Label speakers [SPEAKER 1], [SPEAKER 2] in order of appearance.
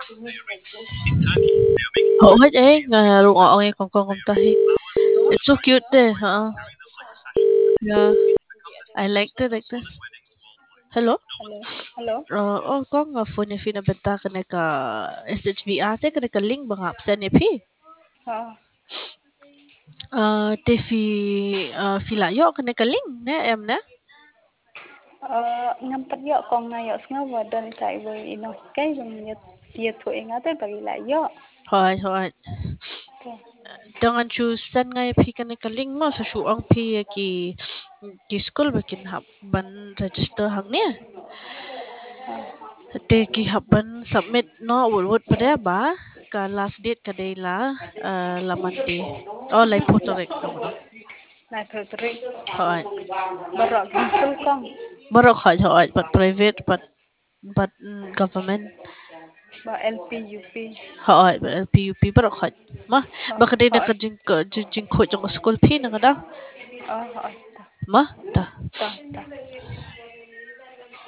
[SPEAKER 1] Hậu hết ấy, ngài lụng ọ nghe còn tay. It's so cute there, huh? Yeah, I like that. Hello?
[SPEAKER 2] Hello. Hello.
[SPEAKER 1] Ko nga phone ni fina benta ka na ka SHBR te ka na ka link bang absen ni pi.
[SPEAKER 2] Ờ,
[SPEAKER 1] Te fila yo ka na ka link ne em na.
[SPEAKER 2] ngam pat yo kong na yo snga wadan sai bo ino kai bang ye thu enga te bagi la yo.
[SPEAKER 1] Hoy.
[SPEAKER 2] Okay.
[SPEAKER 1] Dengan chusan nga pi ka na ka link mo sa shuang pi ki school bakin hap ban register hang ni. Te ki hap ban submit no wot pa de ba ka last date ka de la Monday. Oh, lai potorek ka mo.
[SPEAKER 2] Nai thử tri.
[SPEAKER 1] Hoy.
[SPEAKER 2] Barok school kong.
[SPEAKER 1] Barok hoy but private but government.
[SPEAKER 2] Ba LP UP.
[SPEAKER 1] Hoy but LPUP barok hoy. Ma
[SPEAKER 2] Ờ,
[SPEAKER 1] baka din na
[SPEAKER 2] hỏi.
[SPEAKER 1] ka jing ko jang school pin nga da.
[SPEAKER 2] Ờ, hỏi. Ta,
[SPEAKER 1] Ma ta.
[SPEAKER 2] ta.